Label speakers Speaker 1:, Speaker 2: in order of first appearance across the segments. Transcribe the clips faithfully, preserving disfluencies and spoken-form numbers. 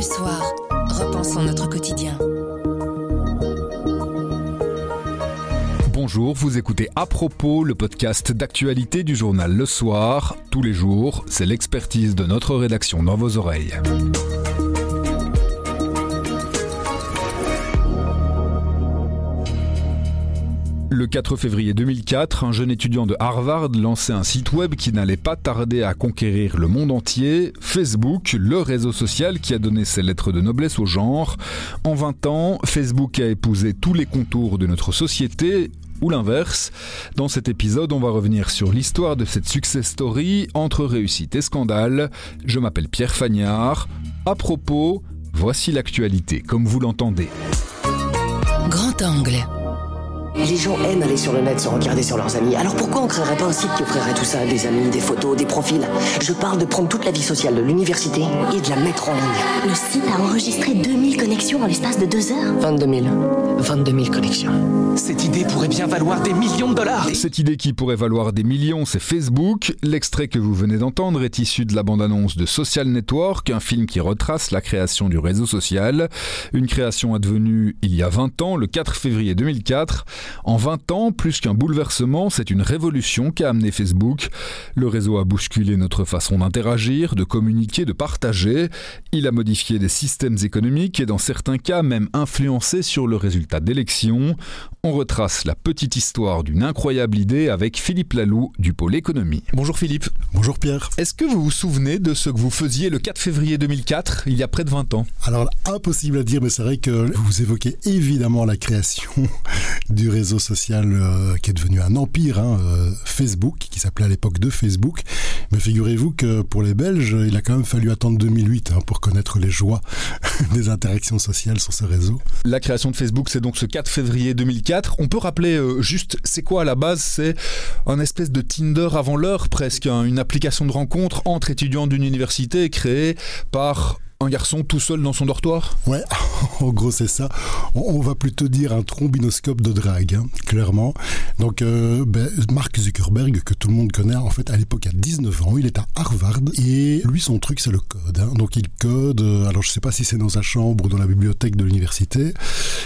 Speaker 1: soir, repensons notre quotidien.
Speaker 2: Bonjour, vous écoutez À propos, le podcast d'actualité du journal Le Soir. Tous les jours, c'est l'expertise de notre rédaction dans vos oreilles. Le quatre février deux mille quatre, un jeune étudiant de Harvard lançait un site web qui n'allait pas tarder à conquérir le monde entier, Facebook, le réseau social qui a donné ses lettres de noblesse au genre. En vingt ans, Facebook a épousé tous les contours de notre société, ou l'inverse. Dans cet épisode, on va revenir sur l'histoire de cette success story entre réussite et scandale. Je m'appelle Pierre Fagnard. À propos, voici l'actualité comme vous l'entendez.
Speaker 1: Grand angle.
Speaker 3: Les gens aiment aller sur le net se regarder sur leurs amis. Alors pourquoi on créerait pas un site qui offrirait tout ça? Des amis, des photos, des profils. Je parle de prendre toute la vie sociale de l'université et de la mettre en ligne.
Speaker 4: Le site a enregistré deux mille connexions en l'espace de deux heures.
Speaker 3: vingt-deux mille. vingt-deux mille connexions.
Speaker 5: Cette idée pourrait bien valoir des millions de dollars.
Speaker 2: Cette idée qui pourrait valoir des millions, c'est Facebook. L'extrait que vous venez d'entendre est issu de la bande-annonce de Social Network, un film qui retrace la création du réseau social. Une création advenue il y a vingt ans, le quatre février deux mille quatre. En vingt ans, plus qu'un bouleversement, c'est une révolution qu'a amené Facebook. Le réseau a bousculé notre façon d'interagir, de communiquer, de partager. Il a modifié des systèmes économiques et dans certains cas même influencé sur le résultat d'élections. On retrace la petite histoire d'une incroyable idée avec Philippe Laloux du pôle économie. Bonjour Philippe.
Speaker 6: Bonjour Pierre.
Speaker 2: Est-ce que vous vous souvenez de ce que vous faisiez le quatre février deux mille quatre, il y a près de vingt ans?
Speaker 6: Alors, impossible à dire, mais c'est vrai que vous évoquez évidemment la création du réseau social euh, qui est devenu un empire, hein, euh, Facebook, qui s'appelait à l'époque de Facebook. Mais figurez-vous que pour les Belges, il a quand même fallu attendre deux mille huit hein, pour connaître les joies des interactions sociales sur ce réseau.
Speaker 2: La création de Facebook, c'est donc ce quatre février deux mille quatre. On peut rappeler euh, juste, c'est quoi à la base? C'est un espèce de Tinder avant l'heure presque, hein, une application de rencontre entre étudiants d'une université créée par un garçon tout seul dans son dortoir?
Speaker 6: Ouais, en gros c'est ça. On, on va plutôt dire un trombinoscope de drague, hein, clairement. Donc euh, ben, Mark Zuckerberg, que tout le monde connaît, en fait à l'époque a dix-neuf ans, il est à Harvard et lui son truc c'est le code. Hein. Donc il code, euh, alors je sais pas si c'est dans sa chambre ou dans la bibliothèque de l'université,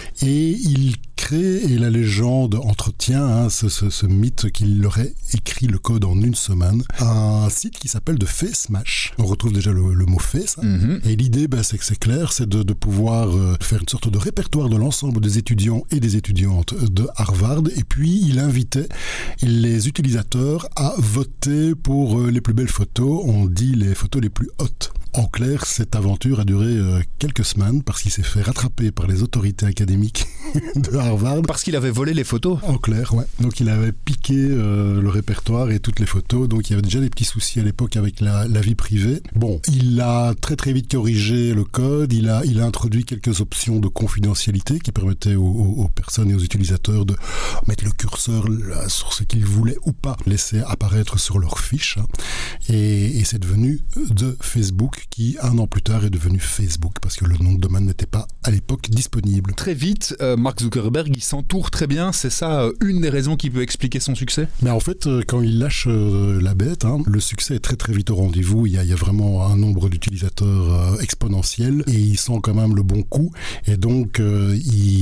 Speaker 6: et il crée, et la légende entretient hein, ce, ce, ce mythe qu'il aurait écrit le code en une semaine, un site qui s'appelle The Face Mash. On retrouve déjà le, le mot face, hein. Mm-hmm. Et l'idée, ben, c'est que c'est clair, c'est de, de pouvoir euh, faire une sorte de répertoire de l'ensemble des étudiants et des étudiantes de Harvard. Et puis, il invitait les utilisateurs à voter pour euh, les plus belles photos. On dit les photos les plus hautes. En clair, cette aventure a duré euh, quelques semaines parce qu'il s'est fait rattraper par les autorités académiques de Harvard.
Speaker 2: Parce qu'il avait volé les photos?
Speaker 6: En clair, ouais. Donc il avait piqué euh, le répertoire et toutes les photos. Donc il y avait déjà des petits soucis à l'époque avec la, la vie privée. Bon, il a très très vite corrigé le code. Il a, il a introduit quelques options de confidentialité qui permettaient aux, aux, aux personnes et aux utilisateurs de mettre le curseur là, sur ce qu'ils voulaient ou pas laisser apparaître sur leur fiche. Et, et c'est devenu de Facebook qui, un an plus tard, est devenu Facebook parce que le nom de domaine n'était pas à l'époque disponible.
Speaker 2: Très vite, euh, Mark Zuckerberg, il s'entoure très bien. C'est ça euh, une des raisons qui peut expliquer son succès?
Speaker 6: Mais en fait, euh, quand il lâche euh, la bête, hein, le succès est très très vite au rendez-vous. Il y a, il y a vraiment un nombre d'utilisateurs euh, exponentiel et il sent quand même le bon coup. Et donc, euh,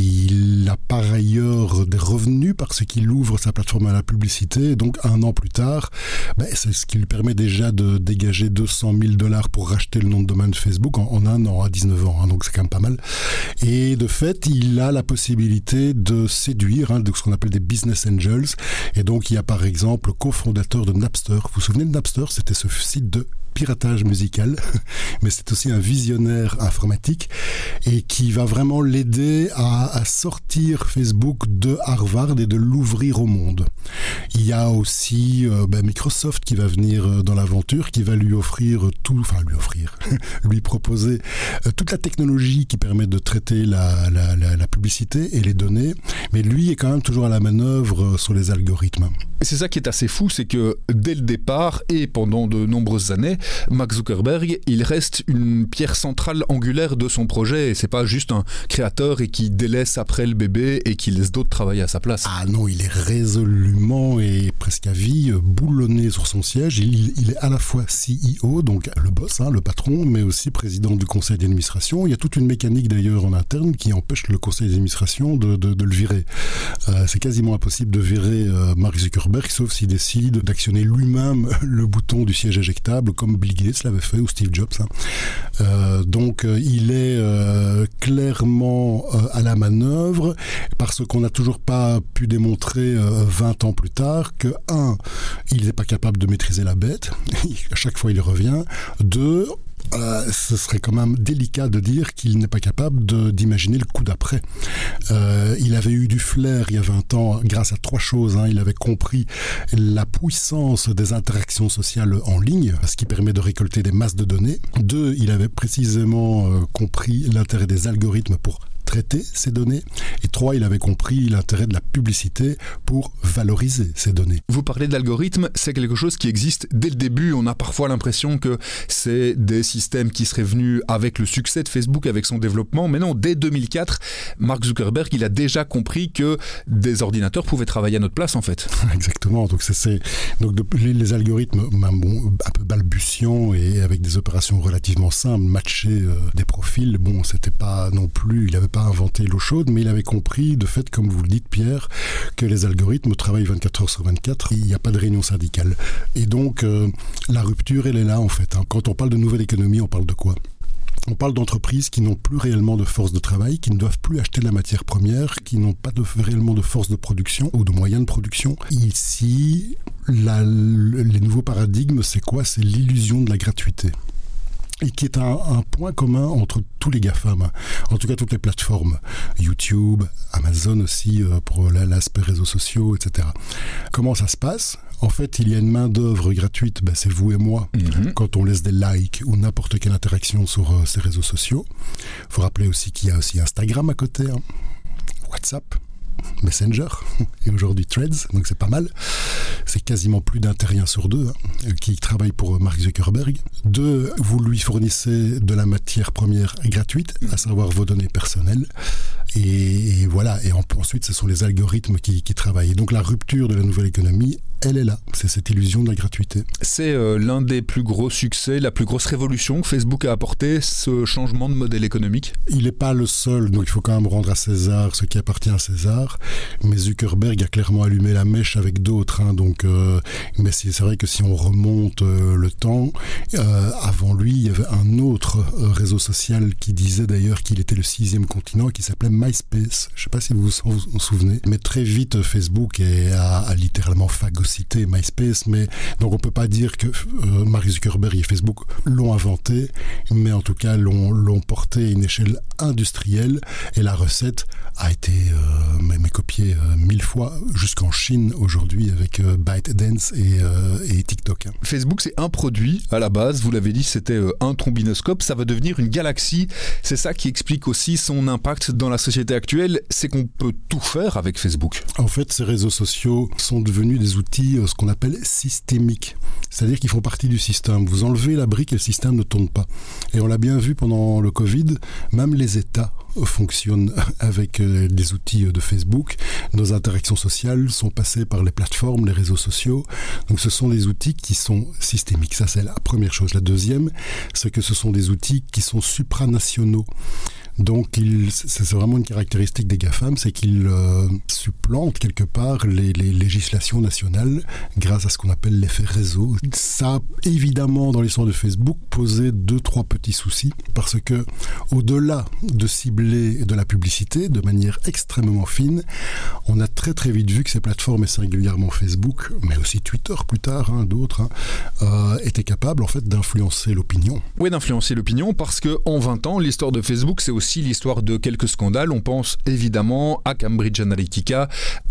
Speaker 6: il a par ailleurs des revenus parce qu'il ouvre sa plateforme à la publicité. Et donc, un an plus tard, ben, c'est ce qui lui permet déjà de dégager deux cent mille dollars pour racheter le nom de domaine de Facebook en, en un an, à dix-neuf ans. Hein, donc, c'est quand même pas mal. Et de fait, il a la possibilité de séduire hein, de ce qu'on appelle des business angels. Et donc, il y a par exemple le cofondateur de Napster. Vous vous souvenez de Napster? C'était ce site de piratage musical, mais c'est aussi un visionnaire informatique et qui va vraiment l'aider à, à sortir Facebook de Harvard et de l'ouvrir au monde. Il y a aussi euh, ben Microsoft qui va venir dans l'aventure, qui va lui offrir tout, enfin lui offrir, lui proposer euh, toute la technologie qui permet de traiter la, la, la, la publicité et les données, mais lui est quand même toujours à la manœuvre sur les algorithmes.
Speaker 2: C'est ça qui est assez fou, c'est que dès le départ et pendant de nombreuses années, Mark Zuckerberg, il reste une pierre centrale angulaire de son projet, et c'est pas juste un créateur et qui délaisse après le bébé et qui laisse d'autres travailler à sa place.
Speaker 6: Ah non, il est résolument et presque à vie boulonné sur son siège. Il, il est à la fois C E O, donc le boss, hein, le patron, mais aussi président du conseil d'administration. Il y a toute une mécanique d'ailleurs en interne qui empêche le conseil d'administration de, de, de le virer. Euh, c'est quasiment impossible de virer euh, Mark Zuckerberg, sauf s'il décide d'actionner lui-même le bouton du siège éjectable, comme Bill Gates l'avait fait ou Steve Jobs. Hein. Euh, donc euh, il est euh, clairement euh, à la manœuvre, parce qu'on n'a toujours pas pu démontrer euh, vingt ans plus tard que, un, il n'est pas capable de maîtriser la bête, à chaque fois il revient, deux, Euh, ce serait quand même délicat de dire qu'il n'est pas capable de, d'imaginer le coup d'après. Euh, il avait eu du flair il y a vingt ans grâce à trois choses. Hein. Il avait compris la puissance des interactions sociales en ligne, ce qui permet de récolter des masses de données. Deux, il avait précisément euh, compris l'intérêt des algorithmes pour traiter ces données. Et trois, il avait compris l'intérêt de la publicité pour valoriser ces données.
Speaker 2: Vous parlez d'algorithmes, c'est quelque chose qui existe dès le début. On a parfois l'impression que c'est des systèmes qui seraient venus avec le succès de Facebook, avec son développement. Mais non, dès deux mille quatre, Mark Zuckerberg, il a déjà compris que des ordinateurs pouvaient travailler à notre place, en fait.
Speaker 6: Exactement. Donc, c'est, c'est, donc de, les, les algorithmes, ben bon, un peu balbutiants et avec des opérations relativement simples, matcher euh, des profils, bon, c'était pas non plus, il avait pas inventé l'eau chaude, mais il avait compris, de fait, comme vous le dites, Pierre, que les algorithmes travaillent vingt-quatre heures sur vingt-quatre, il n'y a pas de réunion syndicale. Et donc, euh, la rupture, elle est là, en fait. Hein. Quand on parle de nouvelle économie, on parle de quoi ? On parle d'entreprises qui n'ont plus réellement de force de travail, qui ne doivent plus acheter de la matière première, qui n'ont pas de, réellement de force de production ou de moyens de production. Ici, la, les nouveaux paradigmes, c'est quoi ? C'est l'illusion de la gratuité. Et qui est un, un point commun entre tous les GAFAM, en tout cas toutes les plateformes, YouTube, Amazon aussi euh, pour l'aspect réseaux sociaux, et cetera. Comment ça se passe ? En fait, il y a une main-d'œuvre gratuite, ben c'est vous et moi, mm-hmm. quand on laisse des likes ou n'importe quelle interaction sur euh, ces réseaux sociaux. Il faut rappeler aussi qu'il y a aussi Instagram à côté, hein, WhatsApp, Messenger et aujourd'hui Threads, donc c'est pas mal. C'est quasiment plus d'un terrien sur deux hein, qui travaille pour Mark Zuckerberg. Deux, vous lui fournissez de la matière première gratuite, à savoir vos données personnelles. Et, et voilà, et en, ensuite ce sont les algorithmes qui, qui travaillent. Et donc la rupture de la nouvelle économie, elle est là, c'est cette illusion de la gratuité.
Speaker 2: C'est euh, l'un des plus gros succès, la plus grosse révolution que Facebook a apporté, ce changement de modèle économique.
Speaker 6: Il n'est pas le seul, donc il faut quand même rendre à César ce qui appartient à César, mais Zuckerberg a clairement allumé la mèche avec d'autres, hein, donc, euh, mais c'est, c'est vrai que si on remonte euh, le temps, euh, avant lui, il y avait un autre euh, réseau social qui disait d'ailleurs qu'il était le sixième continent, qui s'appelait MySpace, je ne sais pas si vous vous en souvenez, mais très vite Facebook est, a, a littéralement phagocyté MySpace, mais donc on peut pas dire que euh, Mark Zuckerberg et Facebook l'ont inventé, mais en tout cas l'ont, l'ont porté à une échelle industrielle, et la recette a été euh, même copiée euh, mille fois jusqu'en Chine aujourd'hui avec euh, ByteDance et, euh, et TikTok.
Speaker 2: Facebook, c'est un produit à la base, vous l'avez dit, c'était euh, un trombinoscope, ça va devenir une galaxie. C'est ça qui explique aussi son impact dans la société actuelle, c'est qu'on peut tout faire avec Facebook.
Speaker 6: En fait, ces réseaux sociaux sont devenus des outils, euh, ce qu'on appelle systémiques, c'est-à-dire qu'ils font partie du système. Vous enlevez la brique et le système ne tourne pas. Et on l'a bien vu pendant le Covid, même les États fonctionnent avec euh, des outils de Facebook. Nos interactions sociales sont passées par les plateformes, les réseaux sociaux. Donc ce sont des outils qui sont systémiques. Ça, c'est la première chose. La deuxième, c'est que ce sont des outils qui sont supranationaux. Donc, il, c'est vraiment une caractéristique des GAFAM, c'est qu'ils euh, supplantent quelque part les, les législations nationales grâce à ce qu'on appelle l'effet réseau. Ça a évidemment, dans l'histoire de Facebook, posé deux, trois petits soucis, parce que au-delà de cibler de la publicité de manière extrêmement fine, on a très très vite vu que ces plateformes, et singulièrement Facebook, mais aussi Twitter plus tard, hein, d'autres, hein, euh, étaient capables en fait d'influencer l'opinion.
Speaker 2: Oui, d'influencer l'opinion, parce qu'en vingt ans, l'histoire de Facebook, c'est aussi aussi l'histoire de quelques scandales. On pense évidemment à Cambridge Analytica,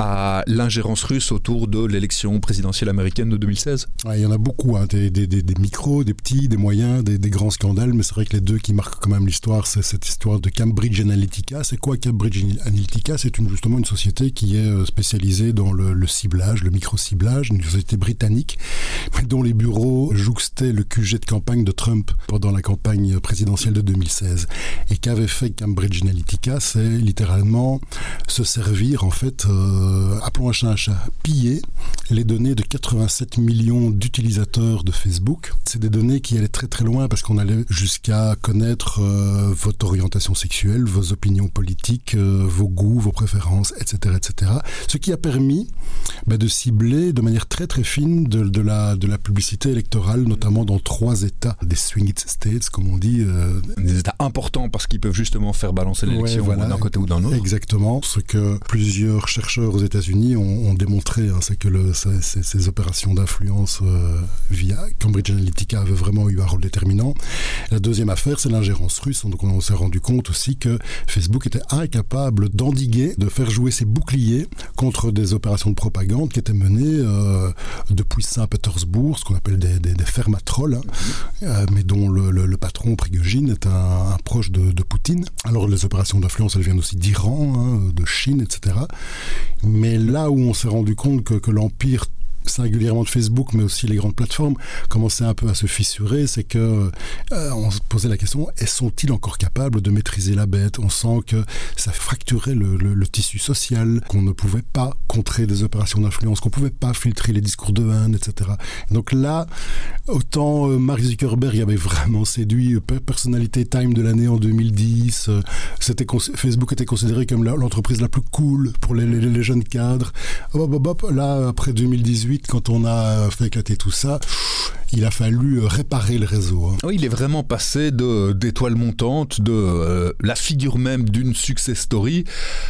Speaker 2: à l'ingérence russe autour de l'élection présidentielle américaine de deux mille seize.
Speaker 6: Ouais, il y en a beaucoup, hein, des, des, des, des micros, des petits, des moyens, des, des grands scandales, mais c'est vrai que les deux qui marquent quand même l'histoire, c'est cette histoire de Cambridge Analytica. C'est quoi Cambridge Analytica? C'est une, justement une société qui est spécialisée dans le, le ciblage, le micro-ciblage, une société britannique, dont les bureaux jouxtaient le Q G de campagne de Trump pendant la campagne présidentielle de deux mille seize. Et qu'avait fait Cambridge Analytica, c'est littéralement se servir, en fait, euh, appelons un chat un chat, piller les données de quatre-vingt-sept millions d'utilisateurs de Facebook. C'est des données qui allaient très très loin parce qu'on allait jusqu'à connaître euh, votre orientation sexuelle, vos opinions politiques, euh, vos goûts, vos préférences, et cetera, et cetera. Ce qui a permis bah, de cibler de manière très très fine de, de, la, de la publicité électorale, notamment dans trois États, des swing states, comme on dit. Euh...
Speaker 2: Des États importants parce qu'ils peuvent justement faire balancer l'élection ouais, voilà, d'un côté ou d'un autre.
Speaker 6: Exactement. Ce que plusieurs chercheurs aux États-Unis ont, ont démontré, hein, c'est que le, c'est, c'est, ces opérations d'influence euh, via Cambridge Analytica avaient vraiment eu un rôle déterminant. La deuxième affaire, c'est l'ingérence russe. Donc on s'est rendu compte aussi que Facebook était incapable d'endiguer, de faire jouer ses boucliers contre des opérations de propagande qui étaient menées euh, depuis Saint-Pétersbourg, ce qu'on appelle des, des, des fermes à trolls, hein, euh, mais dont le, le, le patron Prigogine est un, un proche de, de Poutine. Alors les opérations d'influence, elles viennent aussi d'Iran, hein, de Chine, et cetera. Mais là où on s'est rendu compte que, que l'empire singulièrement de Facebook, mais aussi les grandes plateformes, commençaient un peu à se fissurer, c'est que euh, on se posait la question, sont-ils encore capables de maîtriser la bête? On sent que ça fracturait le, le, le tissu social, qu'on ne pouvait pas contrer des opérations d'influence, qu'on ne pouvait pas filtrer les discours de haine, et cetera. Donc là, autant euh, Mark Zuckerberg avait vraiment séduit, euh, personnalité Time de l'année en deux mille dix, euh, c'était, Facebook était considéré comme la, l'entreprise la plus cool pour les, les, les jeunes cadres. Hop, hop, hop, là, après deux mille dix-huit, quand on a fait éclater tout ça, il a fallu réparer le réseau. Hein.
Speaker 2: Oui, il est vraiment passé de, d'étoile montante, de euh, la figure même d'une success story,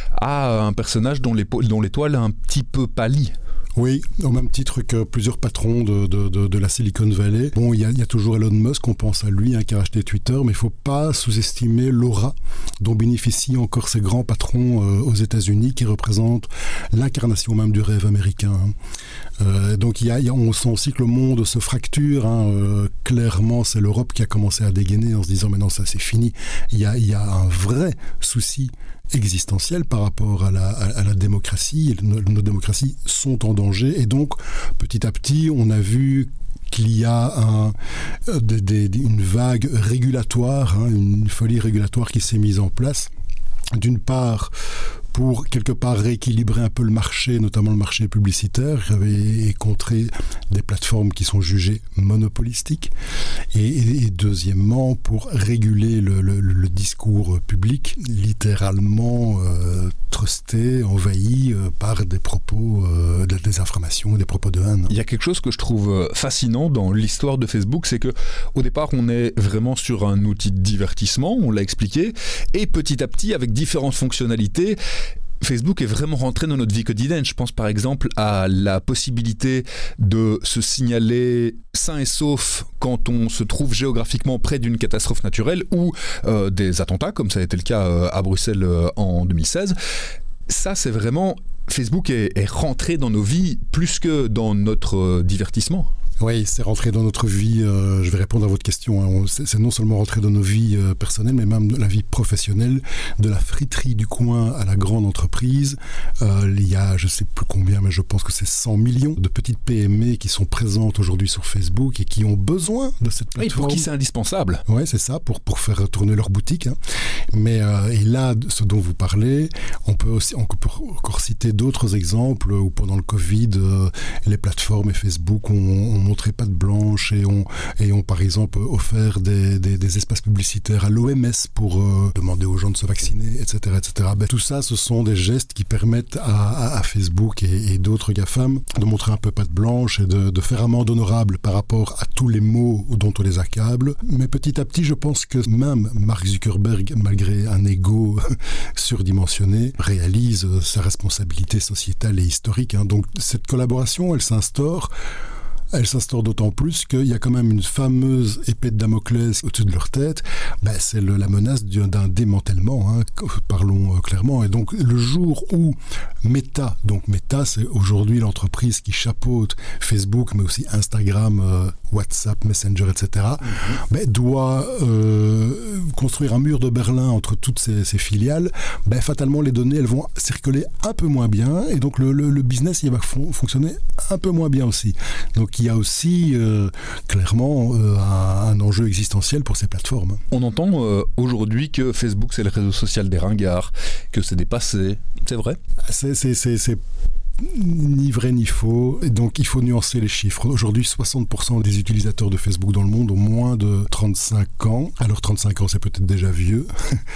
Speaker 2: à un personnage dont, dont l'étoile a un petit peu pâli.
Speaker 6: Oui, au même titre que plusieurs patrons de, de, de, de la Silicon Valley. Bon, il y a, il y a toujours Elon Musk, on pense à lui, hein, qui a racheté Twitter, mais il ne faut pas sous-estimer l'aura dont bénéficient encore ces grands patrons euh, aux États-Unis qui représentent l'incarnation même du rêve américain. Hein. Euh, donc il y a, il y a, on sent aussi que le monde se fracture. Hein, euh, clairement, c'est l'Europe qui a commencé à dégainer en se disant « mais non, ça c'est fini ». Il y a, il y a un vrai souci existentielle par rapport à la, à, à la démocratie. Nos, nos démocraties sont en danger et donc petit à petit on a vu qu'il y a un, des, des, une vague régulatoire, hein, une folie régulatoire qui s'est mise en place. D'une part, pour quelque part rééquilibrer un peu le marché, notamment le marché publicitaire, et, et contrer des plateformes qui sont jugées monopolistiques. Et, et, et deuxièmement, pour réguler le, le, le discours public, littéralement euh, trusté, envahi euh, par des propos euh, de désinformation, des propos de haine.
Speaker 2: Il y a quelque chose que je trouve fascinant dans l'histoire de Facebook, c'est que au départ, on est vraiment sur un outil de divertissement, on l'a expliqué, et petit à petit, avec différentes fonctionnalités, Facebook est vraiment rentré dans notre vie quotidienne. Je pense par exemple à la possibilité de se signaler sain et sauf quand on se trouve géographiquement près d'une catastrophe naturelle ou euh, des attentats, comme ça a été le cas euh, à Bruxelles euh, en deux mille seize. Ça, c'est vraiment... Facebook est, est rentré dans nos vies plus que dans notre euh, divertissement.
Speaker 6: Oui, c'est rentré dans notre vie, euh, je vais répondre à votre question, hein. c'est, c'est non seulement rentré dans nos vies euh, personnelles, mais même dans la vie professionnelle, de la friterie du coin à la grande entreprise. Euh, il y a, je ne sais plus combien, mais je pense que c'est cent millions de petites P M E qui sont présentes aujourd'hui sur Facebook et qui ont besoin de cette plateforme.
Speaker 2: Oui, pour qui c'est indispensable.
Speaker 6: Oui, c'est ça, pour, pour faire tourner leur boutique. Hein. Mais euh, et là, ce dont vous parlez, on peut aussi on peut encore citer d'autres exemples où pendant le Covid, euh, les plateformes et Facebook ont, ont montré patte blanche et ont, et ont par exemple offert des, des, des espaces publicitaires à l'O M S pour euh, demander aux gens de se vacciner, et cetera et cetera. Ben, tout ça, ce sont des gestes qui permettent à, à, à Facebook et, et d'autres GAFAM de montrer un peu patte blanche et de, de faire amende honorable par rapport à tous les maux dont on les accable. Mais petit à petit, je pense que même Mark Zuckerberg, malgré un ego surdimensionné, réalise sa responsabilité sociétale et historique. Hein. Donc cette collaboration, elle s'instaure elle s'instaure d'autant plus qu'il y a quand même une fameuse épée de Damoclès au-dessus de leur tête. Ben, c'est le, la menace d'un démantèlement, hein, parlons clairement. Et donc le jour où Meta, donc Meta c'est aujourd'hui l'entreprise qui chapeaute Facebook, mais aussi Instagram, euh, WhatsApp, Messenger, et cetera, mm-hmm. ben, doit euh, construire un mur de Berlin entre toutes ces, ces filiales, ben, fatalement les données elles vont circuler un peu moins bien et donc le, le, le business il va fon- fonctionner un peu moins bien aussi. Donc il y a aussi euh, clairement euh, un, un enjeu existentiel pour ces plateformes.
Speaker 2: On entend euh, aujourd'hui que Facebook c'est le réseau social des ringards, que c'est dépassé. C'est vrai ?
Speaker 6: C'est, c'est, c'est, c'est ni vrai ni faux, et donc il faut nuancer les chiffres. Aujourd'hui, soixante pour cent des utilisateurs de Facebook dans le monde ont moins de trente-cinq ans. Alors trente-cinq ans, c'est peut-être déjà vieux,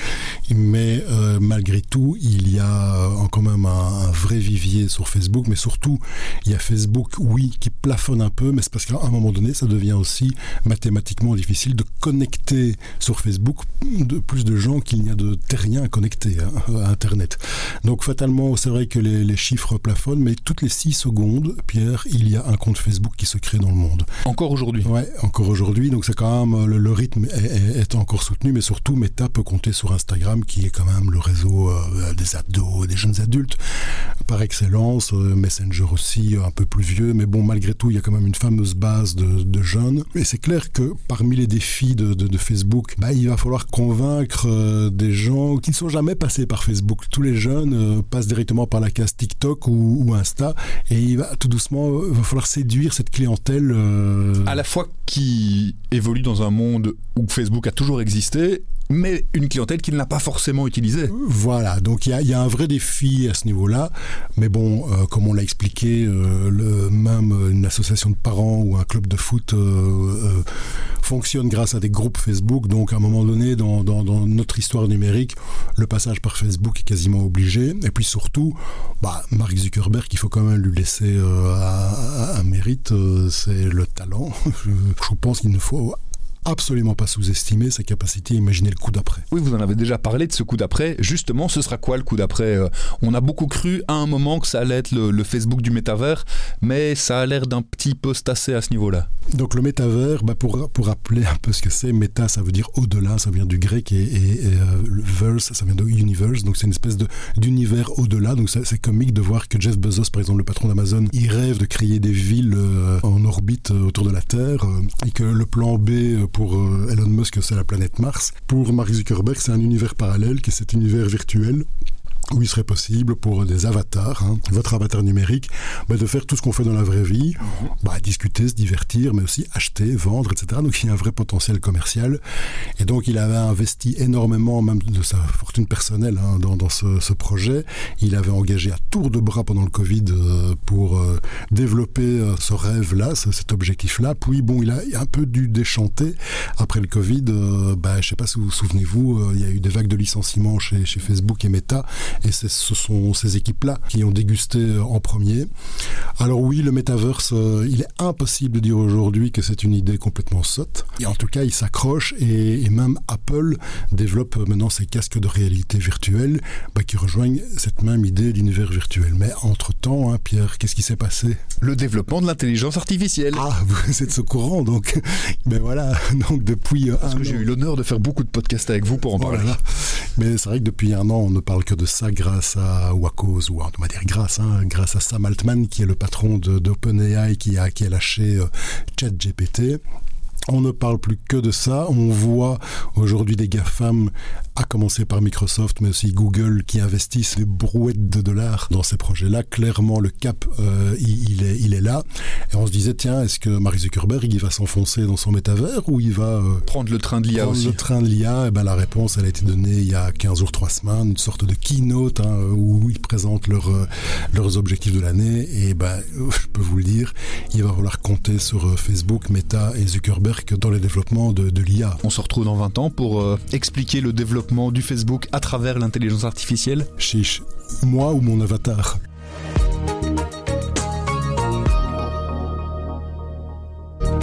Speaker 6: mais euh, malgré tout, il y a quand même un, un vrai vivier sur Facebook, mais surtout, il y a Facebook, oui, qui plafonne un peu, mais c'est parce qu'à un moment donné, ça devient aussi mathématiquement difficile de connecter sur Facebook de plus de gens qu'il n'y a de terriens connectés hein, à Internet. Donc fatalement, c'est vrai que les, les chiffres plafonnent, mais toutes les six secondes, Pierre, il y a un compte Facebook qui se crée dans le monde.
Speaker 2: Encore aujourd'hui ?
Speaker 6: Ouais, encore aujourd'hui. Donc c'est quand même, le, le rythme est, est, est encore soutenu, mais surtout Meta peut compter sur Instagram, qui est quand même le réseau euh, des ados, des jeunes adultes, par excellence. Euh, Messenger aussi, un peu plus vieux, mais bon, malgré tout, il y a quand même une fameuse base de, de jeunes. Et c'est clair que parmi les défis de, de, de Facebook, bah, il va falloir convaincre euh, des gens qui ne sont jamais passés par Facebook. Tous les jeunes euh, passent directement par la case TikTok ou ou Insta, et il va tout doucement il va falloir séduire cette clientèle euh...
Speaker 2: à la fois qui évolue dans un monde où Facebook a toujours existé, mais une clientèle qui ne l'a pas forcément utilisée.
Speaker 6: Voilà, donc il y, y a un vrai défi à ce niveau-là, mais bon, euh, comme on l'a expliqué, euh, le, même une association de parents ou un club de foot euh, euh, fonctionne grâce à des groupes Facebook, donc à un moment donné, dans, dans, dans notre histoire numérique, le passage par Facebook est quasiment obligé, et puis surtout, bah, Mark Zuckerberg, il faut quand même lui laisser euh, un, un mérite, euh, c'est le talent. Je, je pense qu'il ne faut absolument pas sous-estimer sa capacité à imaginer le coup d'après.
Speaker 2: Oui, vous en avez déjà parlé de ce coup d'après. Justement, ce sera quoi le coup d'après ? On a beaucoup cru à un moment que ça allait être le, le Facebook du métavers, mais ça a l'air d'un petit peu se tasser à ce niveau-là.
Speaker 6: Donc le métavers, bah pour, pour rappeler un peu ce que c'est, méta ça veut dire au-delà, ça vient du grec, et, et, et euh, le verse ça vient de universe, donc c'est une espèce de, d'univers au-delà. Donc c'est, c'est comique de voir que Jeff Bezos, par exemple le patron d'Amazon, il rêve de créer des villes euh, en orbite euh, autour de la Terre, euh, et que le plan B euh, pour euh, Elon Musk c'est la planète Mars. Pour Mark Zuckerberg c'est un univers parallèle qui est cet univers virtuel où il serait possible pour des avatars, hein, votre avatar numérique, bah, de faire tout ce qu'on fait dans la vraie vie, bah, discuter, se divertir, mais aussi acheter, vendre, et cetera. Donc il y a un vrai potentiel commercial. Et donc il avait investi énormément, même de sa fortune personnelle, hein, dans, dans ce, ce projet. Il avait engagé à tour de bras pendant le Covid euh, pour euh, développer euh, ce rêve-là, ce, cet objectif-là. Puis bon, il a un peu dû déchanter après le Covid. Euh, bah, je ne sais pas si vous vous souvenez-vous, euh, il y a eu des vagues de licenciements chez, chez Facebook et Meta. Et c'est, ce sont ces équipes-là qui ont dégusté en premier. Alors oui, le Metaverse, euh, il est impossible de dire aujourd'hui que c'est une idée complètement sotte. Et en tout cas, il s'accroche et, et même Apple développe maintenant ses casques de réalité virtuelle bah, qui rejoignent cette même idée d'univers virtuel. Mais entre-temps, hein, Pierre, qu'est-ce qui s'est passé ?
Speaker 2: Le développement de l'intelligence artificielle.
Speaker 6: Ah, vous êtes au courant, donc. Ben voilà, donc depuis
Speaker 2: Parce
Speaker 6: un
Speaker 2: que
Speaker 6: an...
Speaker 2: j'ai eu l'honneur de faire beaucoup de podcasts avec vous pour en parler.
Speaker 6: Voilà. Mais c'est vrai que depuis un an, on ne parle que de ça grâce à, ou à cause, ou on va dire grâce, hein, grâce à Sam Altman, qui est le patron de, d'OpenAI, qui a, qui a lâché euh, ChatGPT. On ne parle plus que de ça. On voit aujourd'hui des GAFAM, à commencer par Microsoft, mais aussi Google, qui investissent des brouettes de dollars dans ces projets-là. Clairement, le cap, euh, il, il, est, il est là. Et on se disait, tiens, est-ce que Mark Zuckerberg, il va s'enfoncer dans son métavers ou il va euh,
Speaker 2: prendre le train de l'I A
Speaker 6: prendre
Speaker 2: aussi.
Speaker 6: le train de l'I A, et ben, la réponse, elle a été donnée il y a quinze jours, trois semaines, une sorte de keynote hein, où ils présentent leur, euh, leurs objectifs de l'année. Et ben, je peux vous le dire, il va falloir compter sur euh, Facebook, Meta et Zuckerberg dans le développement de, de l'I A.
Speaker 2: On se retrouve dans vingt ans pour euh, expliquer le développement du Facebook à travers l'intelligence artificielle.
Speaker 6: Chiche, moi ou mon avatar.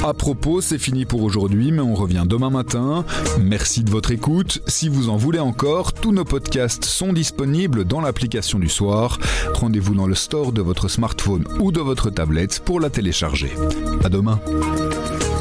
Speaker 2: À propos, c'est fini pour aujourd'hui, mais on revient demain matin. Merci de votre écoute. Si vous en voulez encore, tous nos podcasts sont disponibles dans l'application du soir. Rendez-vous dans le store de votre smartphone ou de votre tablette pour la télécharger. À demain.